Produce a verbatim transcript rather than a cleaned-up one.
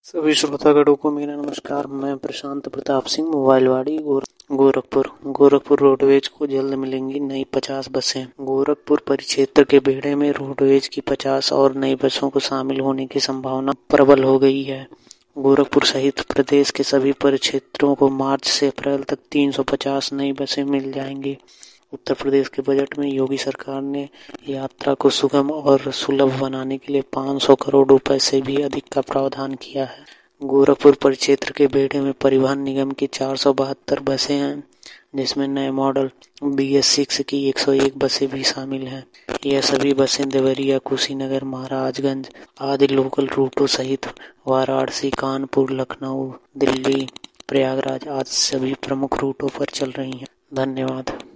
सभी श्रोतागणों को मेरा नमस्कार। मैं प्रशांत प्रताप सिंह, मोबाइलवाड़ी, गोरखपुर। गोरखपुर रोडवेज को जल्द मिलेंगी नई पचास बसें। गोरखपुर परिक्षेत्र के बेड़े में रोडवेज की पचास और नई बसों को शामिल होने की संभावना प्रबल हो गई है। गोरखपुर सहित प्रदेश के सभी परिक्षेत्रों को मार्च से अप्रैल तक तीन सौ पचास नई बसें मिल जाएंगी। उत्तर प्रदेश के बजट में योगी सरकार ने यात्रा को सुगम और सुलभ बनाने के लिए पाँच सौ करोड़ रुपए से भी अधिक का प्रावधान किया है। गोरखपुर परिक्षेत्र के बेड़े में परिवहन निगम की चार सौ बहत्तर बसें हैं, जिसमें नए मॉडल बी एस सिक्स की एक सौ एक बसें भी शामिल हैं। यह सभी बसें देवरिया, कुशीनगर, महाराजगंज आदि लोकल रूटों सहित वाराणसी, कानपुर, लखनऊ, दिल्ली, प्रयागराज आदि सभी प्रमुख रूटों पर चल रही हैं। धन्यवाद।